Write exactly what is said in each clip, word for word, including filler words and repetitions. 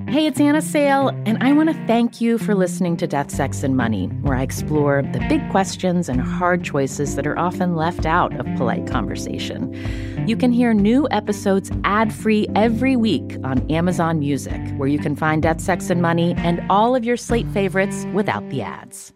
Hey, it's Anna Sale, and I want to thank you for listening to Death, Sex, and Money, where I explore the big questions and hard choices that are often left out of polite conversation. You can hear new episodes ad-free every week on Amazon Music, where you can find Death, Sex, and Money and all of your Slate favorites without the ads.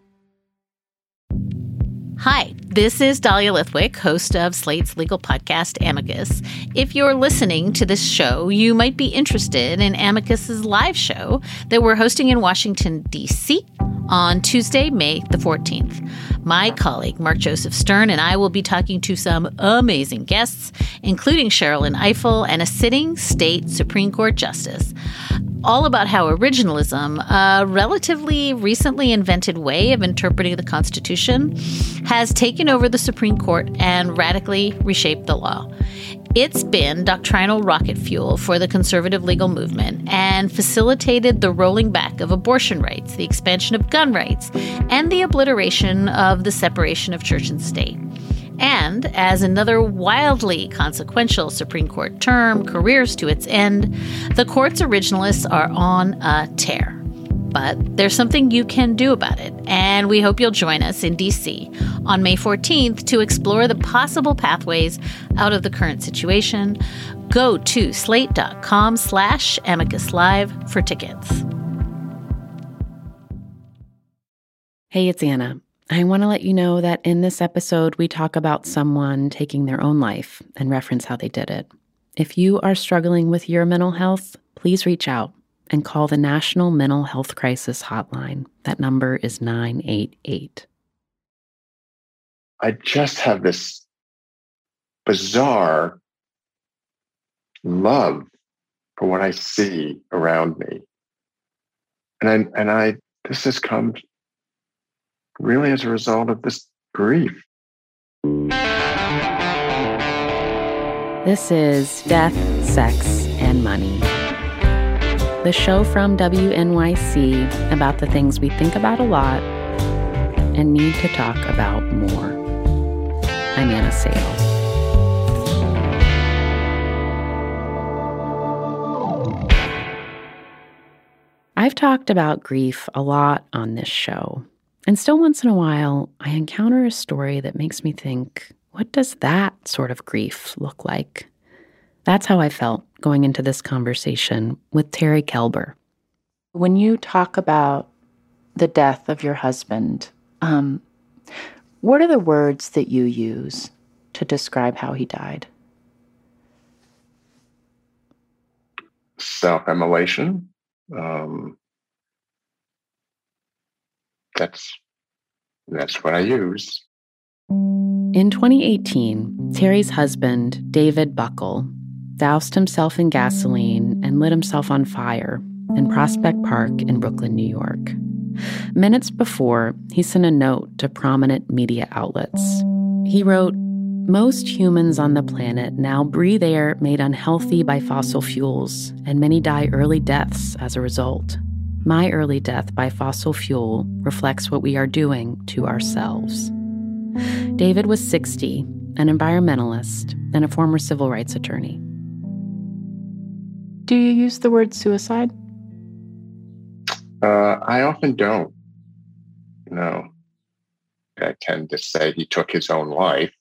Hi, this is Dahlia Lithwick, host of Slate's legal podcast, Amicus. If you're listening to this show, you might be interested in Amicus's live show that we're hosting in Washington, D C on Tuesday, May the fourteenth. My colleague, Mark Joseph Stern, and I will be talking to some amazing guests, including Sherrilyn Ifill and a sitting state Supreme Court justice, all about how originalism, a relatively recently invented way of interpreting the Constitution, has taken over the Supreme Court and radically reshaped the law. It's been doctrinal rocket fuel for the conservative legal movement and facilitated the rolling back of abortion rights, the expansion of gun rights, and the obliteration of the separation of church and state. And as another wildly consequential Supreme Court term careers to its end, the court's originalists are on a tear. But there's something you can do about it, and we hope you'll join us in D C on May fourteenth to explore the possible pathways out of the current situation. Go to slate.com slash amicus live for tickets. Hey, it's Anna. I want to let you know that in this episode, we talk about someone taking their own life and reference how they did it. If you are struggling with your mental health, please reach out and call the National Mental Health Crisis Hotline. That number is nine eight eight. I just have this bizarre love for what I see around me. And I, and I, this has come really as a result of this grief. This is Death, Sex, and Money, the show from W N Y C about the things we think about a lot and need to talk about more. I'm Anna Sale. I've talked about grief a lot on this show, and still once in a while, I encounter a story that makes me think, what does that sort of grief look like? That's how I felt going into this conversation with Terry Kelber. When you talk about the death of your husband, um, what are the words that you use to describe how he died? Self-immolation. Um, that's that's what I use. In twenty eighteen, Terry's husband, David Buckle, doused himself in gasoline and lit himself on fire in Prospect Park in Brooklyn, New York. Minutes before, he sent a note to prominent media outlets. He wrote, "Most humans on the planet now breathe air made unhealthy by fossil fuels, and many die early deaths as a result. My early death by fossil fuel reflects what we are doing to ourselves." David was sixty, an environmentalist, and a former civil rights attorney. Do you use the word suicide? Uh, I often don't. No. I tend to say he took his own life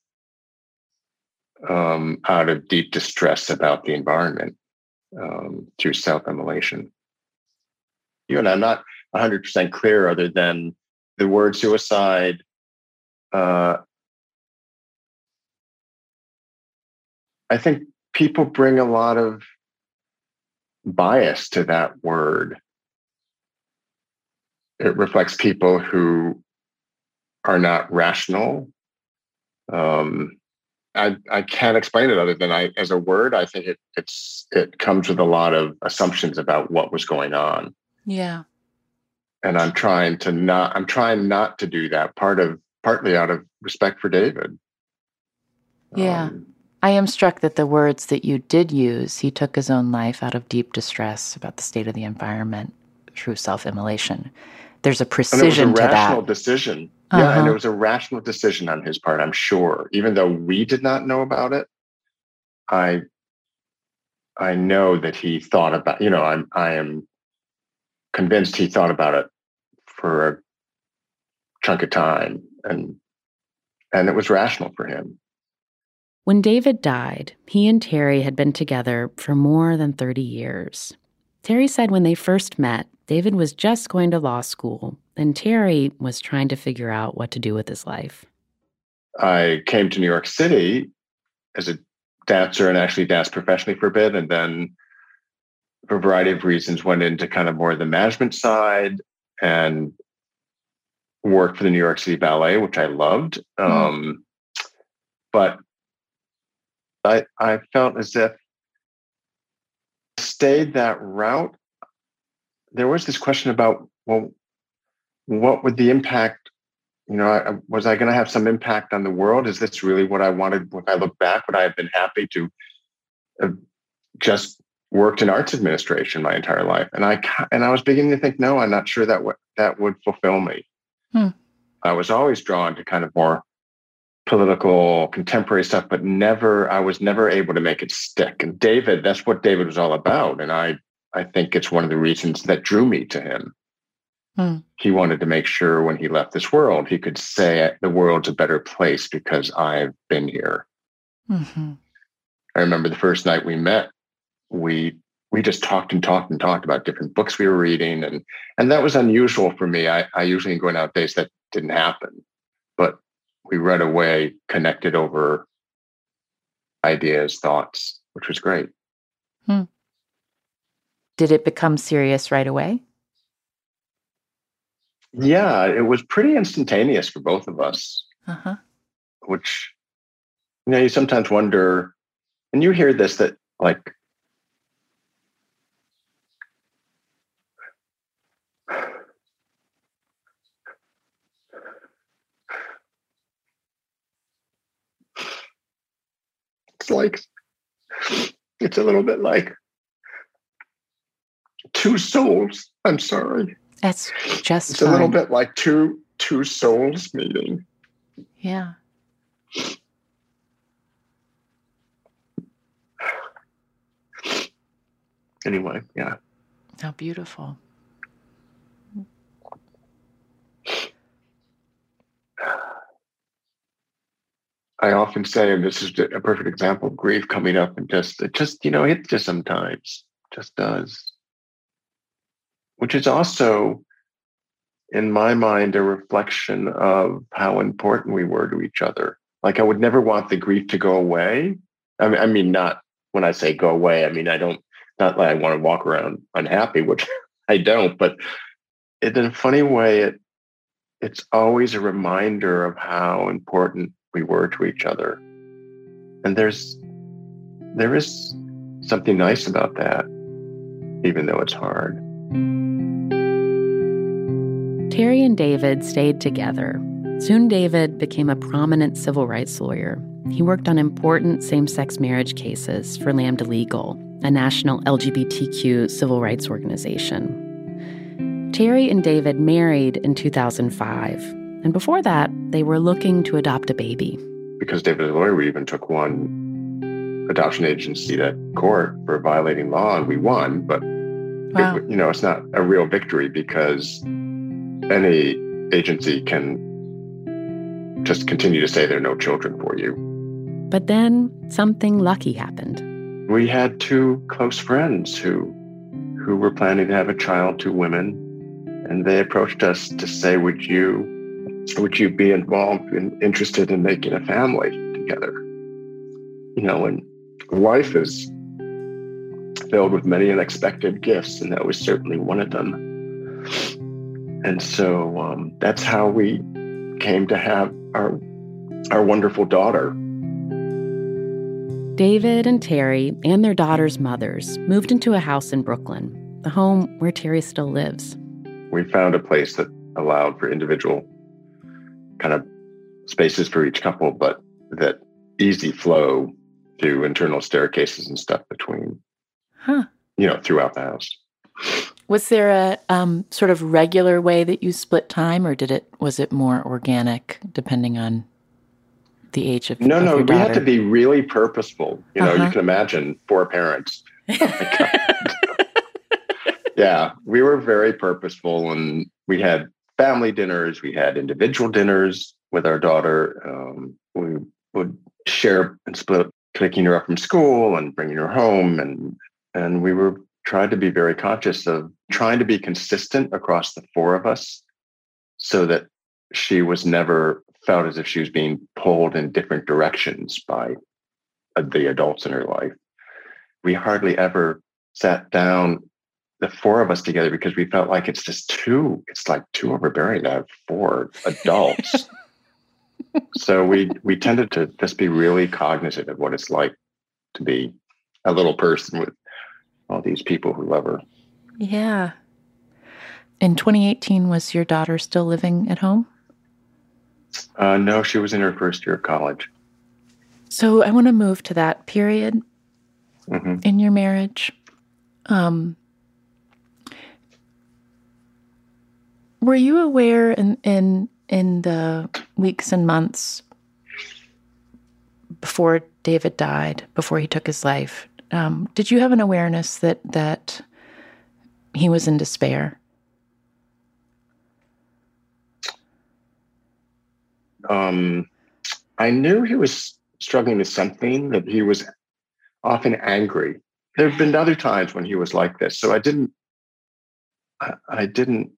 um, out of deep distress about the environment um, through self-immolation. You and I'm not one hundred percent clear other than the word suicide uh, I think people bring a lot of bias to that word. It reflects people who are not rational. Um, I, I can't explain it other than I, as a word, I think it it's it comes with a lot of assumptions about what was going on. Yeah. And I'm trying to not, I'm trying not to do that, part of, partly out of respect for David. Yeah. Um, I am struck that the words that you did use, he took his own life out of deep distress about the state of the environment through self-immolation. There's a precision and it was a to rational that. decision. Uh-huh. Yeah, and it was a rational decision on his part, I'm sure. Even though we did not know about it, I I know that he thought about, you know, I'm I am convinced he thought about it for a chunk of time, and and it was rational for him. When David died, he and Terry had been together for more than thirty years. Terry said when they first met, David was just going to law school, and Terry was trying to figure out what to do with his life. I came to New York City as a dancer and actually danced professionally for a bit, and then for a variety of reasons went into kind of more the management side and worked for the New York City Ballet, which I loved. Mm. Um, but I I felt as if I stayed that route. There was this question about, well, what would the impact, you know, I, was I going to have some impact on the world? Is this really what I wanted? When I look back, would I have been happy to have just worked in arts administration my entire life? And I and I was beginning to think, no, I'm not sure that w- that would fulfill me. Hmm. I was always drawn to kind of more political, contemporary stuff, but never, I was never able to make it stick. And David, that's what David was all about. And I, I think it's one of the reasons that drew me to him. Hmm. He wanted to make sure when he left this world, he could say the world's a better place because I've been here. Mm-hmm. I remember the first night we met, we we just talked and talked and talked about different books we were reading. And, and that was unusual for me. I, I usually go out days that didn't happen. But we right away connected over ideas, thoughts, which was great. Hmm. Did it become serious right away? Yeah, it was pretty instantaneous for both of us. Uh-huh. Which, you know, you sometimes wonder, and you hear this, that like, it's like, it's a little bit like two souls. I'm sorry. That's just It's fine. a little bit like two two souls meeting. Yeah. Anyway, yeah. How beautiful. I often say, and this is a perfect example of grief coming up, and just, it just, you know, it just sometimes just does. Which is also, in my mind, a reflection of how important we were to each other. Like, I would never want the grief to go away. I mean, I mean, not when I say go away, I mean, I don't, not like I want to walk around unhappy, which I don't, but in a funny way, it it's always a reminder of how important we were to each other. And there's, there is something nice about that, even though it's hard. Terry and David stayed together. Soon David became a prominent civil rights lawyer. He worked on important same-sex marriage cases for Lambda Legal, a national L G B T Q civil rights organization. Terry and David married in two thousand five, and before that, they were looking to adopt a baby. Because David is a lawyer, we even took one adoption agency to court for violating law, and we won, but wow. it, you know, it's not a real victory because any agency can just continue to say there are no children for you. But then something lucky happened. We had two close friends who who were planning to have a child, two women, and they approached us to say, would you would you be involved and interested in making a family together? You know, and life is filled with many unexpected gifts, and that was certainly one of them. And so um, that's how we came to have our our wonderful daughter. David and Terry and their daughter's mothers moved into a house in Brooklyn, the home where Terry still lives. We found a place that allowed for individual kind of spaces for each couple, but that easy flow through internal staircases and stuff between, huh. you know, throughout the house. Was there a um, sort of regular way that you split time, or did it was it more organic, depending on the age of no, of no? your We daughter? had to be really purposeful. You know, uh-huh. you can imagine four parents. Oh my God. Yeah, we were very purposeful, and we had family dinners, we had individual dinners with our daughter. Um, we would share and split picking her up from school and bringing her home, and and we were trying to be very conscious of trying to be consistent across the four of us, so that she was never felt as if she was being pulled in different directions by uh, the adults in her life. We hardly ever sat down, the four of us together, because we felt like it's just too, it's like too overbearing to have four adults. So we we tended to just be really cognizant of what it's like to be a little person with all these people who love her. Yeah. In twenty eighteen, was your daughter still living at home? Uh, no, she was in her first year of college. So I want to move to that period mm-hmm. in your marriage. Um, were you aware in, in in the weeks and months before David died, before he took his life, um, did you have an awareness that that he was in despair? Um, I knew he was struggling with something, that he was often angry. There have been other times when he was like this, so I didn't, I, I didn't,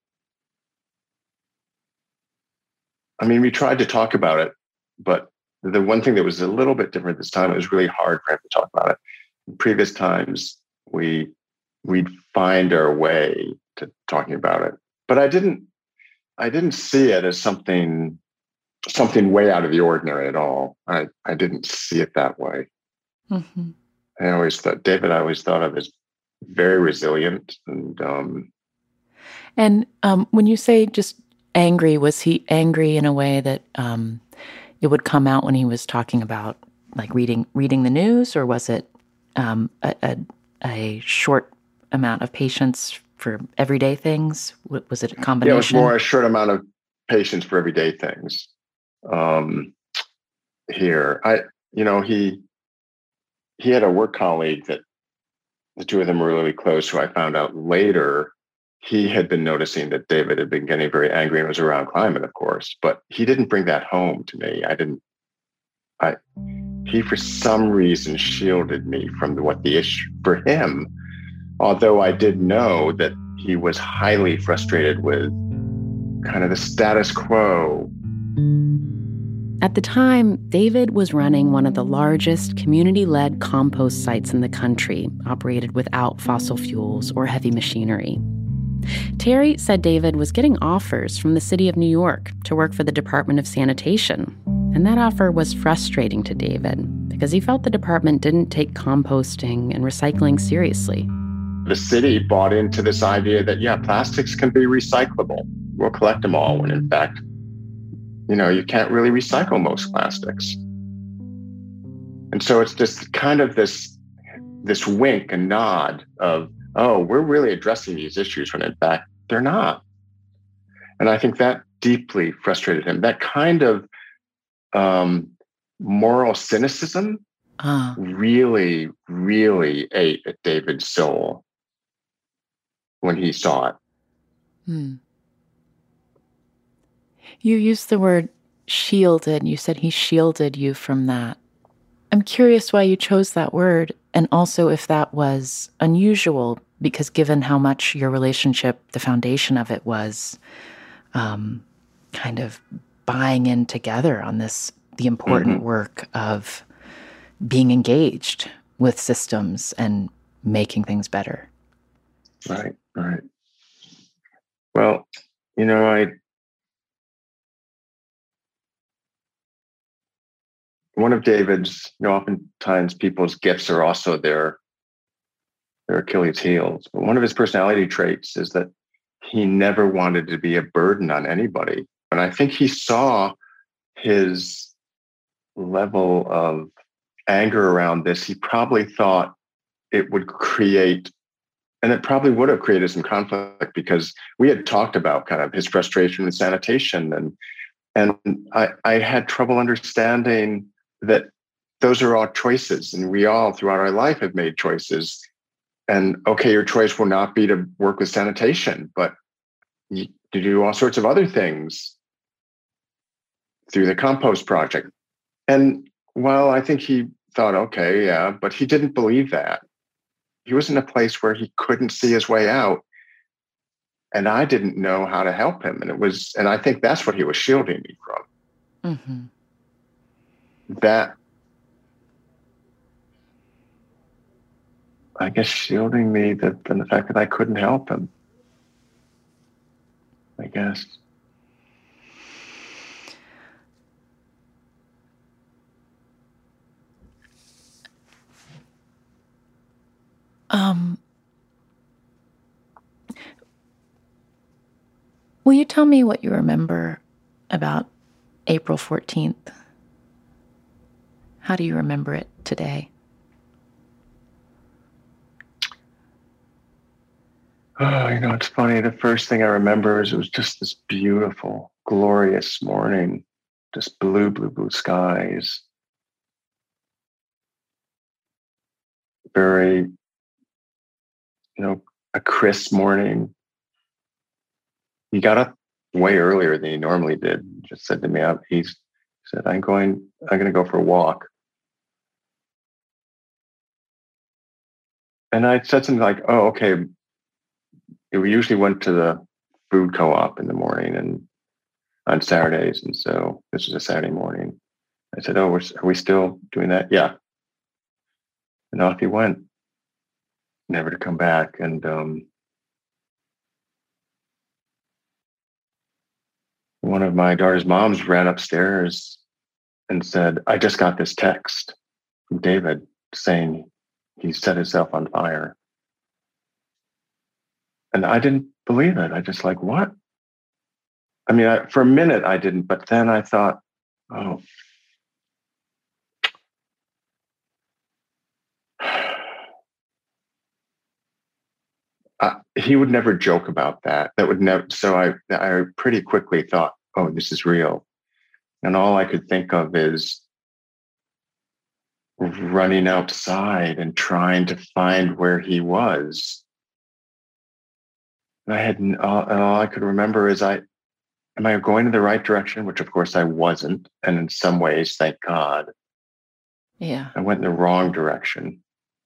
I mean, we tried to talk about it, but the one thing that was a little bit different this time, it was really hard for him to talk about it. In previous times, we, we'd find our way to talking about it, but I didn't, I didn't see it as something something way out of the ordinary at all. I, I didn't see it that way. Mm-hmm. I always thought, David, I always thought of as very resilient. And um, and um, when you say just angry, was he angry in a way that um, it would come out when he was talking about like reading reading the news, or was it um, a, a, a short amount of patience for everyday things? Was it a combination? Yeah, it was more a short amount of patience for everyday things. Um, here, I, you know, he, he had a work colleague that the two of them were really close, who I found out later, he had been noticing that David had been getting very angry, and it was around climate, of course, but he didn't bring that home to me. I didn't, I, he, for some reason, shielded me from what the issue for him, although I did know that he was highly frustrated with kind of the status quo. At the time, David was running one of the largest community-led compost sites in the country, operated without fossil fuels or heavy machinery. Terry said David was getting offers from the city of New York to work for the Department of Sanitation, and that offer was frustrating to David because he felt the department didn't take composting and recycling seriously. The city bought into this idea that, yeah, plastics can be recyclable. We'll collect them all, when in fact, you know, you can't really recycle most plastics. And so it's just kind of this, this wink and nod of, oh, we're really addressing these issues, when in fact, they're not. And I think that deeply frustrated him. That kind of um, moral cynicism uh. really, really ate at David's soul when he saw it. Hmm. You used the word shielded. You said he shielded you from that. I'm curious why you chose that word, and also if that was unusual, because given how much your relationship, the foundation of it was um, kind of buying in together on this, the important mm-hmm. work of being engaged with systems and making things better. Right, right. Well, you know, I one of David's, you know, oftentimes people's gifts are also their, their Achilles heels. But one of his personality traits is that he never wanted to be a burden on anybody. And I think he saw his level of anger around this. He probably thought it would create, and it probably would have created some conflict, because we had talked about kind of his frustration with sanitation. And, and I, I had trouble understanding that those are all choices, and we all throughout our life have made choices. and okay, your choice will not be to work with sanitation, but you, to do all sorts of other things through the compost project. And well, I think he thought, okay, yeah, but he didn't believe that. He was in a place where he couldn't see his way out. And I didn't know how to help him. And it was, and I think that's what he was shielding me from. Mm-hmm. That, I guess, shielding me that, and the fact that I couldn't help him, I guess. Um, will you tell me what you remember about April fourteenth? How do you remember it today? Oh, you know, it's funny. The first thing I remember is it was just this beautiful, glorious morning, just blue, blue, blue skies. Very, you know, a crisp morning. He got up way earlier than he normally did. He just said to me, he said, I'm going, I'm going to go for a walk. And I said something like, oh, okay. We usually went to the food co-op in the morning and on Saturdays. And so this was a Saturday morning. I said, oh, we're, are we still doing that? Yeah. And off he went, never to come back. And um, one of my daughter's moms ran upstairs and said, I just got this text from David saying he set himself on fire. And I didn't believe it. I just like, what? I mean, I, for a minute I didn't, but then I thought, oh, uh, he would never joke about that. That would never. So I, I pretty quickly thought, oh, this is real. And all I could think of is running outside and trying to find where he was. And I had, all, and all I could remember is I, am I going in the right direction? Which of course I wasn't. And in some ways, thank God. Yeah. I went in the wrong direction.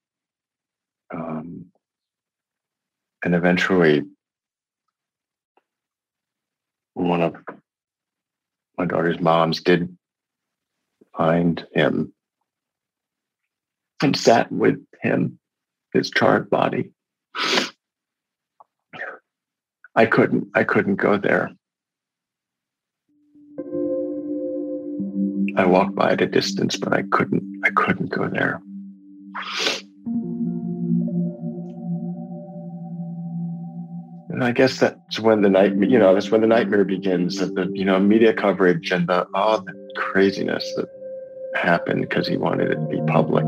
Um, and eventually one of my daughter's moms did find him and sat with him, his charred body. I couldn't, I couldn't go there. I walked by at a distance, but I couldn't, I couldn't go there. And I guess that's when the night, you know, that's when the nightmare begins, that the, you know, media coverage and the, all the craziness that happened because he wanted it to be public.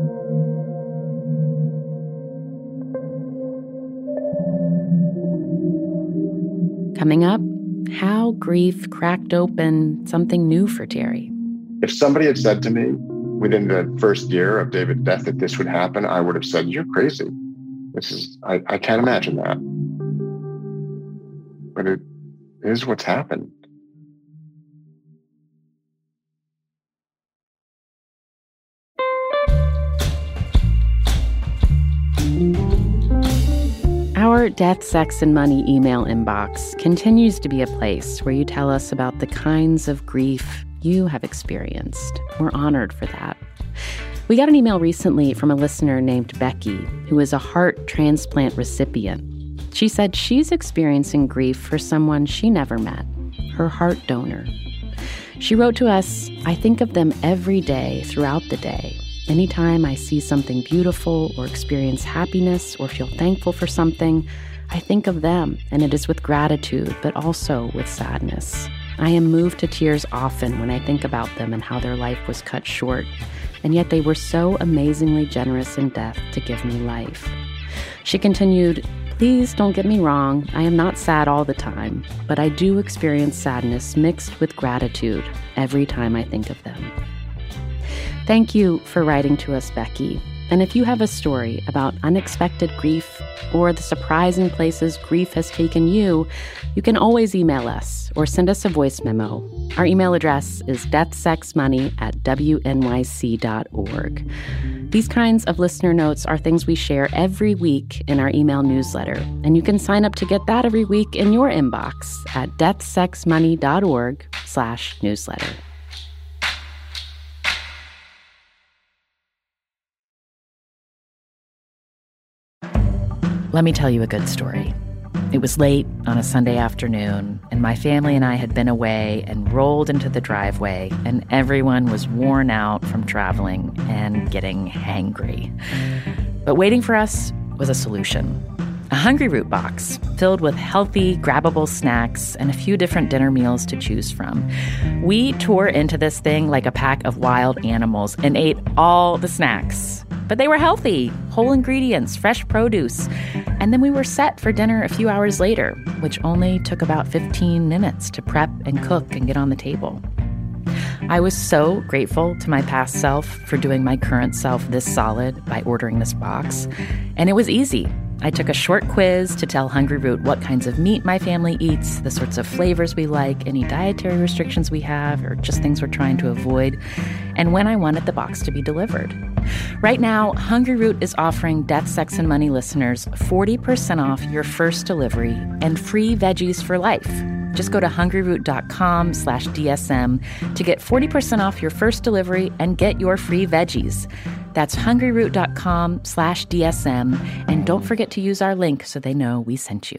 Coming up, how grief cracked open something new for Terry. If somebody had said to me within the first year of David's death that this would happen, I would have said, you're crazy. This is, I, I can't imagine that. But it is what's happened. Our Death, Sex, and Money email inbox continues to be a place where you tell us about the kinds of grief you have experienced. We're honored for that. We got an email recently from a listener named Becky, who is a heart transplant recipient. She said she's experiencing grief for someone she never met, her heart donor. She wrote to us, I think of them every day throughout the day. Anytime I see something beautiful or experience happiness or feel thankful for something, I think of them, and it is with gratitude, but also with sadness. I am moved to tears often when I think about them and how their life was cut short, and yet they were so amazingly generous in death to give me life. She continued, please don't get me wrong, I am not sad all the time, but I do experience sadness mixed with gratitude every time I think of them. Thank you for writing to us, Becky. And if you have a story about unexpected grief or the surprising places grief has taken you, you can always email us or send us a voice memo. Our email address is deathsexmoney at w n y c dot org. These kinds of listener notes are things we share every week in our email newsletter, and you can sign up to get that every week in your inbox at deathsexmoney.org slash newsletter. Let me tell you a good story. It was late on a Sunday afternoon, and my family and I had been away and rolled into the driveway, and everyone was worn out from traveling and getting hangry. But waiting for us was a solution. A Hungryroot box filled with healthy, grabbable snacks and a few different dinner meals to choose from. We tore into this thing like a pack of wild animals and ate all the snacks. But they were healthy, whole ingredients, fresh produce. And then we were set for dinner a few hours later, which only took about fifteen minutes to prep and cook and get on the table. I was so grateful to my past self for doing my current self this solid by ordering this box. And it was easy. I took a short quiz to tell Hungryroot what kinds of meat my family eats, the sorts of flavors we like, any dietary restrictions we have, or just things we're trying to avoid, and when I wanted the box to be delivered. Right now, Hungryroot is offering Death, Sex, and Money listeners forty percent off your first delivery and free veggies for life. Just go to hungryroot.com slash DSM to get forty percent off your first delivery and get your free veggies. That's hungryroot.com slash DSM. And don't forget to use our link so they know we sent you.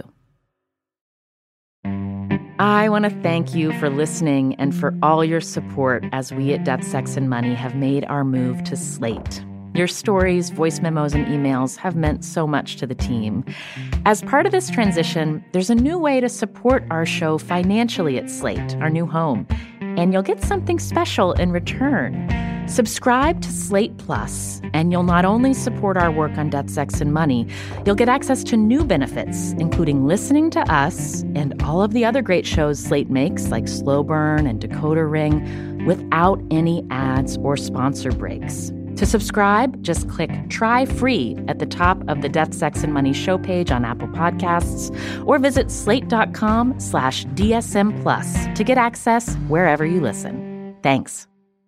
I want to thank you for listening and for all your support as we at Death, Sex, and Money have made our move to Slate. Your stories, voice memos, and emails have meant so much to the team. As part of this transition, there's a new way to support our show financially at Slate, our new home, and you'll get something special in return. Subscribe to Slate Plus, and you'll not only support our work on Death, Sex, and Money, you'll get access to new benefits, including listening to us and all of the other great shows Slate makes, like Slow Burn and Decoder Ring, without any ads or sponsor breaks. To subscribe, just click Try Free at the top of the Death, Sex, and Money show page on Apple Podcasts, or visit slate.com slash DSM Plus to get access wherever you listen. Thanks.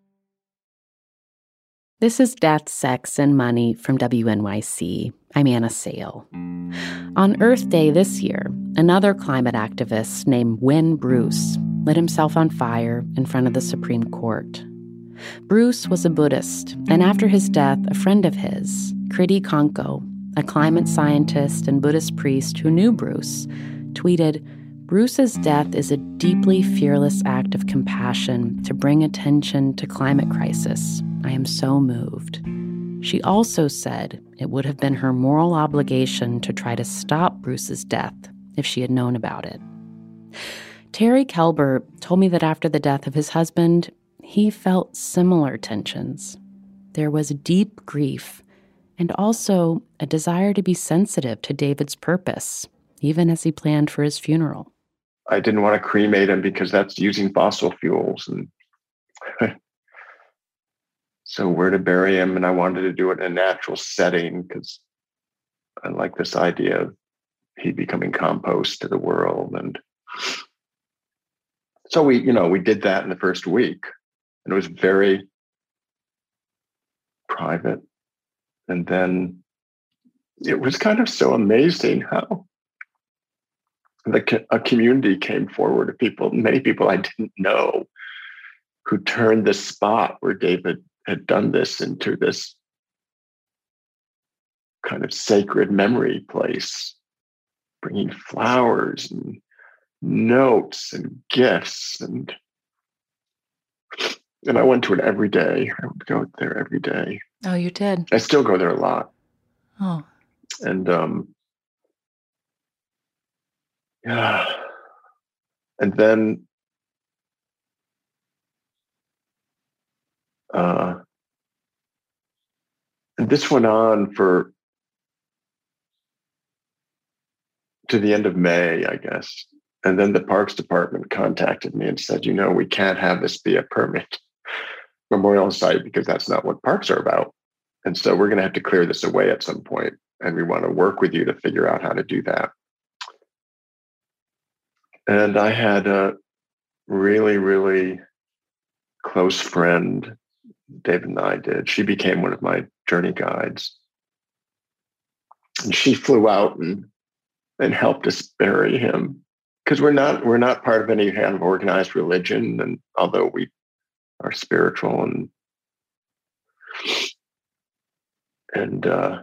This is Death, Sex, and Money from W N Y C. I'm Anna Sale. On Earth Day this year, another climate activist named Win Bruce lit himself on fire in front of the Supreme Court. Bruce was a Buddhist, and after his death, a friend of his, Kriti Konko, a climate scientist and Buddhist priest who knew Bruce, tweeted, "Bruce's death is a deeply fearless act of compassion to bring attention to climate crisis. I am so moved." She also said it would have been her moral obligation to try to stop Bruce's death if she had known about it. Terry Kelber told me that after the death of his husband, he felt similar tensions. There was deep grief and also a desire to be sensitive to David's purpose, even as he planned for his funeral. I didn't want to cremate him because that's using fossil fuels. And so where to bury him? And I wanted to do it in a natural setting because I like this idea of he becoming compost to the world. And so we, you know, we did that in the first week. And it was very private. And then it was kind of so amazing how the, a community came forward of people, many people I didn't know, who turned this spot where David had done this into this kind of sacred memory place, bringing flowers and notes and gifts. And And I went to it every day. I would go there every day. Oh, you did? I still go there a lot. Oh. And um, yeah. And then uh, and this went on for to the end of May, I guess. And then the Parks Department contacted me and said, you know, we can't have this be a permit memorial site because that's not what parks are about. And so we're going to have to clear this away at some point, and we want to work with you to figure out how to do that. And I had a really, really close friend, David and I did. She became one of my journey guides. And she flew out and, and helped us bury him. Because we're not we're not part of any kind of organized religion, and although we are spiritual and and uh,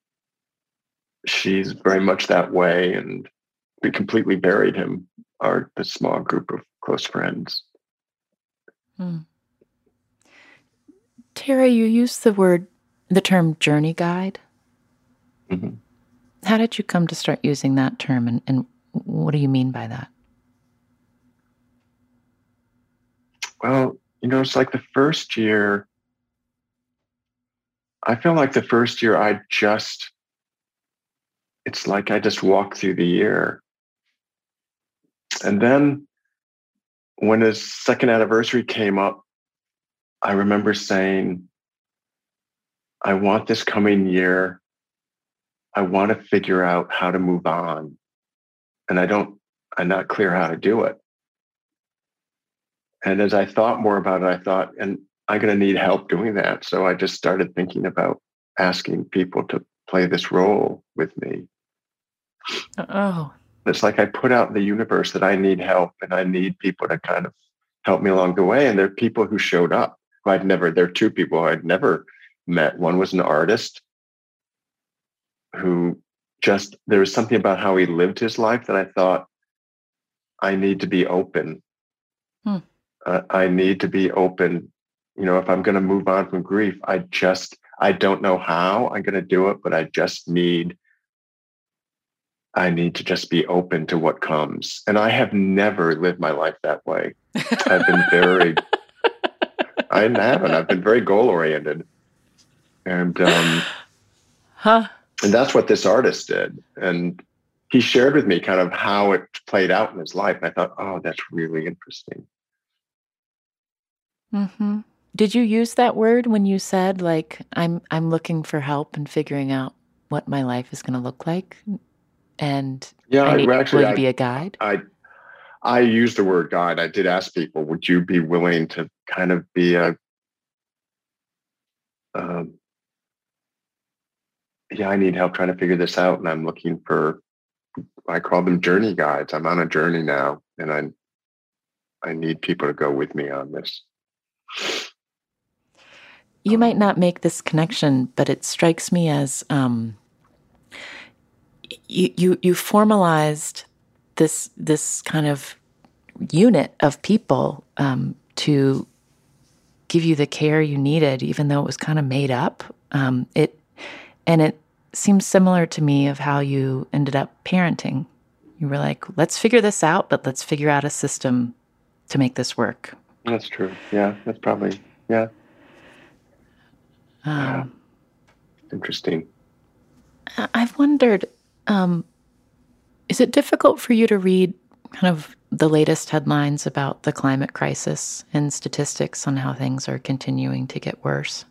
she's very much that way, and we completely buried him. Our the small group of close friends. Hmm. Tara, you used the word, the term journey guide. Mm-hmm. How did you come to start using that term, and, and what do you mean by that? Well, you know, it's like the first year, I feel like the first year I just, it's like I just walked through the year. And then when his second anniversary came up, I remember saying, I want this coming year, I want to figure out how to move on. And I don't, I'm not clear how to do it. And as I thought more about it, I thought, and I'm going to need help doing that. So I just started thinking about asking people to play this role with me. Oh. It's like I put out in the universe that I need help, and I need people to kind of help me along the way. And there are people who showed up who I'd never, there are two people who I'd never met. One was an artist who just, there was something about how he lived his life that I thought, I need to be open. Hmm. Uh, I need to be open. You know, if I'm going to move on from grief, I just, I don't know how I'm going to do it, but I just need, I need to just be open to what comes. And I have never lived my life that way. I've been very, I haven't, I've been very goal oriented. And, um, huh. and that's what this artist did. And he shared with me kind of how it played out in his life. And I thought, oh, that's really interesting. Mm-hmm. Did you use that word when you said, like, I'm I'm looking for help in figuring out what my life is going to look like? And yeah, I need, actually, will you I, be a guide? I I used the word guide. I did ask people, would you be willing to kind of be a, um, yeah, I need help trying to figure this out. And I'm looking for, I call them journey guides. I'm on a journey now, and I I need people to go with me on this. You might not make this connection, but it strikes me as um, you, you you formalized this this kind of unit of people um, to give you the care you needed, even though it was kind of made up. Um, it and it seems similar to me of how you ended up parenting. You were like, let's figure this out, but let's figure out a system to make this work. That's true. Yeah, that's probably, yeah. Um, yeah. Interesting. I've wondered, um, is it difficult for you to read kind of the latest headlines about the climate crisis and statistics on how things are continuing to get worse?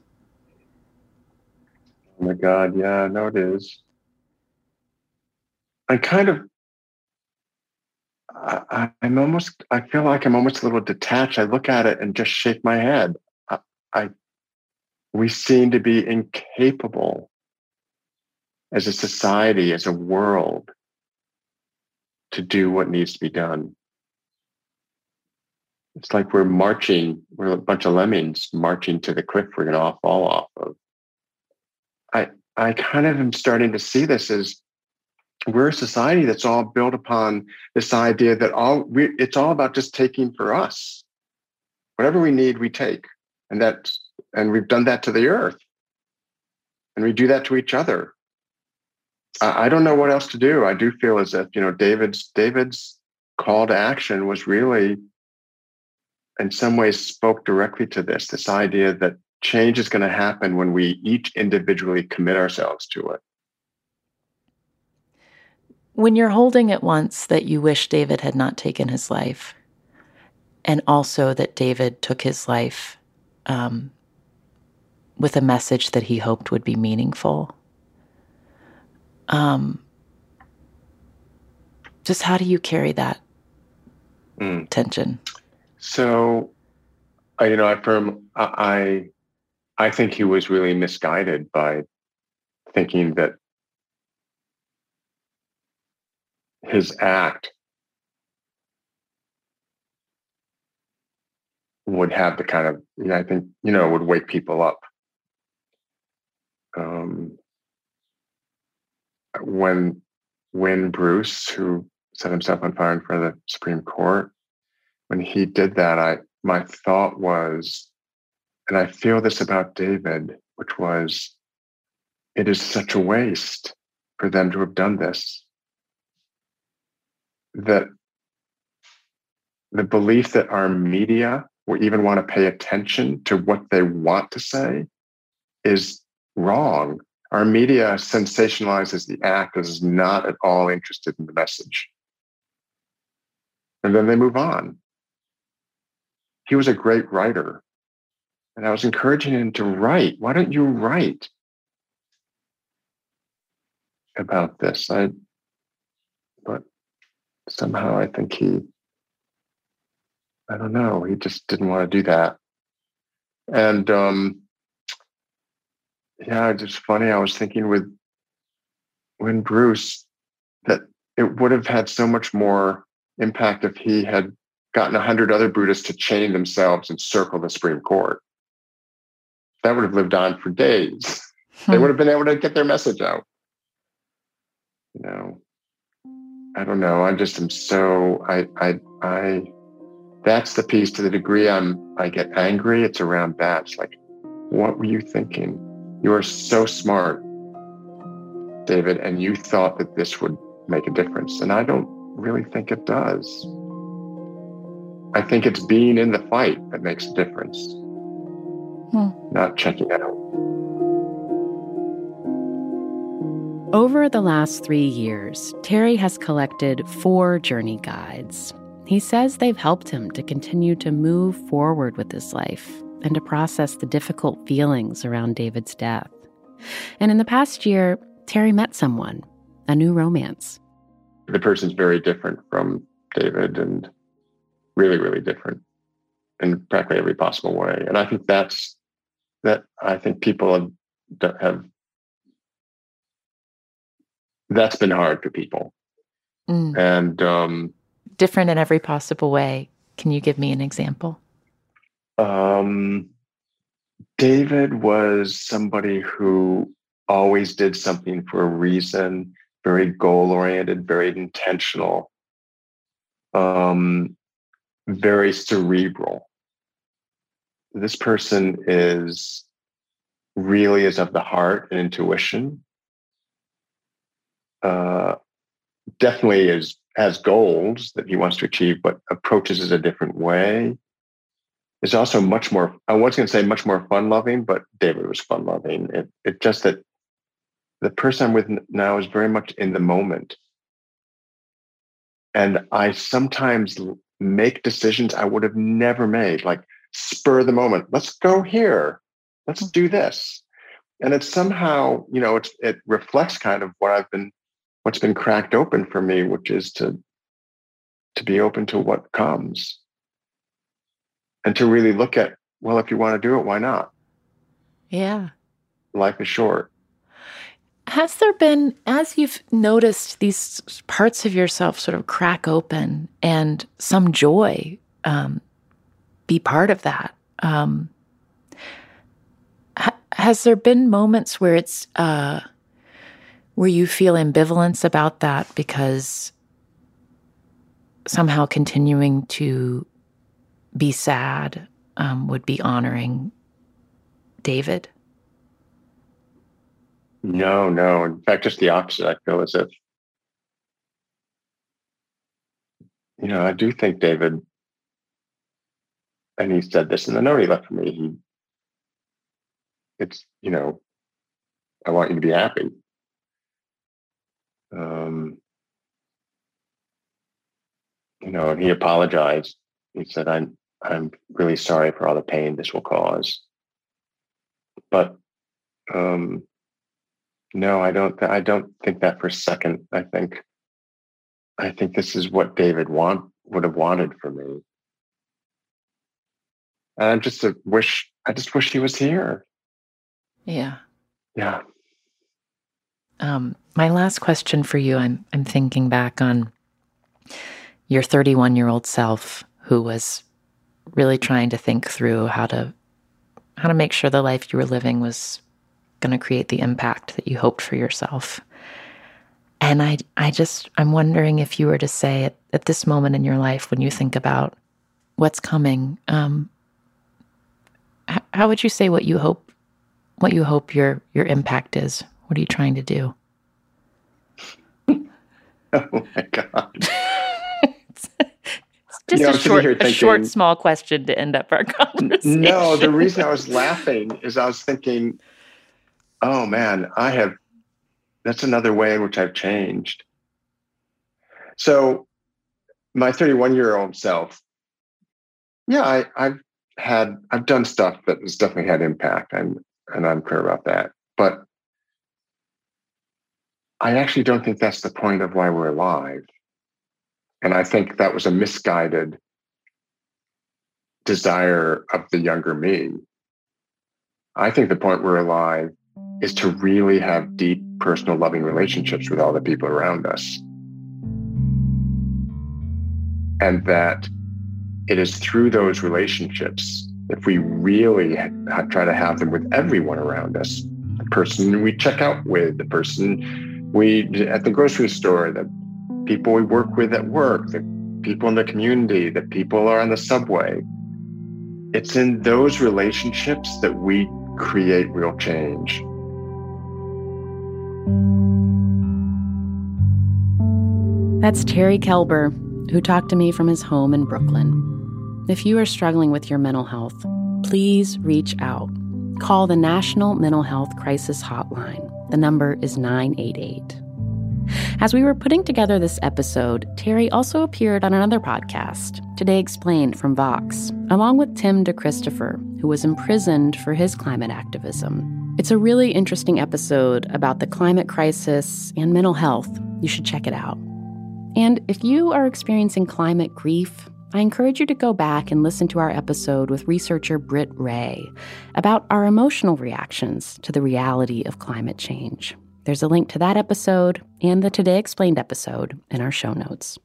Oh my God, yeah, no, it is. I kind of, I, I'm almost, I feel like I'm almost a little detached. I look at it and just shake my head. I, I we seem to be incapable as a society, as a world, to do what needs to be done. It's like we're marching, we're a bunch of lemmings marching to the cliff we're going to fall off of. I, I kind of am starting to see this as we're a society that's all built upon this idea that all we, it's all about just taking for us. Whatever we need, we take. And that, and we've done that to the earth. And we do that to each other. I, I don't know what else to do. I do feel as if, you know, David's David's call to action was really, in some ways, spoke directly to this, this idea that change is going to happen when we each individually commit ourselves to it. When you're holding at once that you wish David had not taken his life, and also that David took his life um, with a message that he hoped would be meaningful. Um, just how do you carry that mm. tension? So, I, you know, I firm, I, I think he was really misguided by thinking that his act would have the kind of, you know, I think, you know, would wake people up. Um, when, when Bruce, who set himself on fire in front of the Supreme Court, when he did that, I, my thought was, and I feel this about David, which was, it is such a waste for them to have done this. That the belief that our media will even want to pay attention to what they want to say is wrong. Our media sensationalizes the act, is not at all interested in the message. And then they move on. He was a great writer. And I was encouraging him to write. Why don't you write about this? I, but somehow I think he, I don't know, he just didn't want to do that. And um, yeah, it's just funny. I was thinking with when Bruce that it would have had so much more impact if he had gotten a hundred other Buddhists to chain themselves and circle the Supreme Court. That would have lived on for days. Hmm. They would have been able to get their message out. You know, I don't know. I just am so, I, I, I, that's the piece. To the degree I'm, I get angry, it's around that. It's like, what were you thinking? You are so smart, David, and you thought that this would make a difference. And I don't really think it does. I think it's being in the fight that makes a difference. Hmm. Not checking out. Over the last three years, Terry has collected four journey guides. He says they've helped him to continue to move forward with his life and to process the difficult feelings around David's death. And in the past year, Terry met someone, a new romance. The person's very different from David, and really, really different in practically every possible way. And I think that's, that I think people have, have that's been hard for people. Mm. And um, different in every possible way. Can you give me an example? Um, David was somebody who always did something for a reason, very goal-oriented, very intentional, um, very cerebral. This person is really is of the heart and intuition. Uh, definitely is has goals that he wants to achieve, but approaches it a different way. Is also much more, I was going to say much more fun-loving, but David was fun-loving. It, it just that the person I'm with now is very much in the moment. And I sometimes make decisions I would have never made, like spur of the moment. Let's go here. Let's do this. And it's somehow, you know, it's, it reflects kind of what I've been, what's been cracked open for me, which is to, to be open to what comes. And to really look at, well, if you want to do it, why not? Yeah. Life is short. Has there been, as you've noticed these parts of yourself sort of crack open and some joy um, be part of that, um, ha- has there been moments where it's, uh, where you feel ambivalence about that because somehow continuing to be sad um, would be honoring David? No, no. In fact, just the opposite. I feel as if, you know, I do think David, and he said this in the note he left for me, he, it's, you know, I want you to be happy. Um, you know, and he apologized. He said, I'm, I'm really sorry for all the pain this will cause. But um, no, I don't. I don't think that for a second. I think, I think this is what David want would have wanted for me. And I just uh, wish. I just wish he was here. Yeah. Yeah. Um, my last question for you. I'm I'm thinking back on your thirty-one-year-old self who was really trying to think through how to how to make sure the life you were living was going to create the impact that you hoped for yourself. And I I just I'm wondering if you were to say at, at this moment in your life, when you think about what's coming, um, h- how would you say what you hope what you hope your your impact is? What are you trying to do? Oh my God. it's just you know, a short, thinking, a short, small question to end up our conversation. No, the reason I was laughing is I was thinking, oh man, I have, that's another way in which I've changed. So my thirty-one-year-old self, yeah, I, I've had, I've done stuff that has definitely had impact, and, and I'm clear about that. But I actually don't think that's the point of why we're alive. And I think that was a misguided desire of the younger me. I think the point we're alive is to really have deep, personal, loving relationships with all the people around us. And that it is through those relationships, if we really ha- try to have them with everyone around us, the person we check out with, the person we at the grocery store, the people we work with at work, the people in the community, the people are on the subway. It's in those relationships that we create real change. That's Terry Kelber, who talked to me from his home in Brooklyn. If you are struggling with your mental health, please reach out. Call the National Mental Health Crisis Hotline. The number is nine eight eight. As we were putting together this episode, Terry also appeared on another podcast, Today Explained from Vox, along with Tim DeChristopher, who was imprisoned for his climate activism. It's a really interesting episode about the climate crisis and mental health. You should check it out. And if you are experiencing climate grief, I encourage you to go back and listen to our episode with researcher Britt Ray about our emotional reactions to the reality of climate change. There's a link to that episode and the Today Explained episode in our show notes.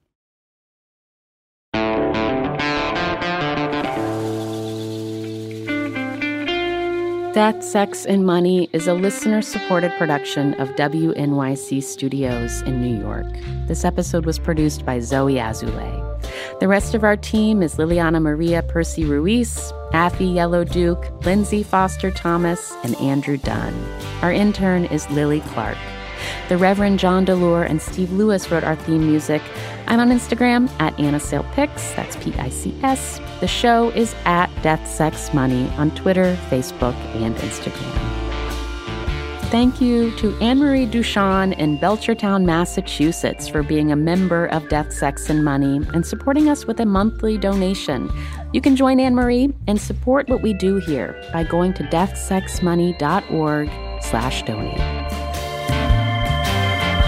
Death, Sex, and Money is a listener-supported production of W N Y C Studios in New York. This episode was produced by Zoe Azulay. The rest of our team is Liliana Maria Percy Ruiz, Affy Yellow Duke, Lindsay Foster Thomas, and Andrew Dunn. Our intern is Lily Clark. The Reverend John Delore and Steve Lewis wrote our theme music. I'm on Instagram at Anna Sale Pics, that's P I C S. The show is at Death, Sex, Money on Twitter, Facebook, and Instagram. Thank you to Anne-Marie Duchan in Belchertown, Massachusetts for being a member of Death, Sex, and Money and supporting us with a monthly donation. You can join Anne-Marie and support what we do here by going to deathsexmoney.org slash donate.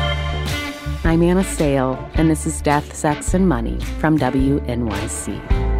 I'm Anna Sale, and this is Death, Sex, and Money from W N Y C.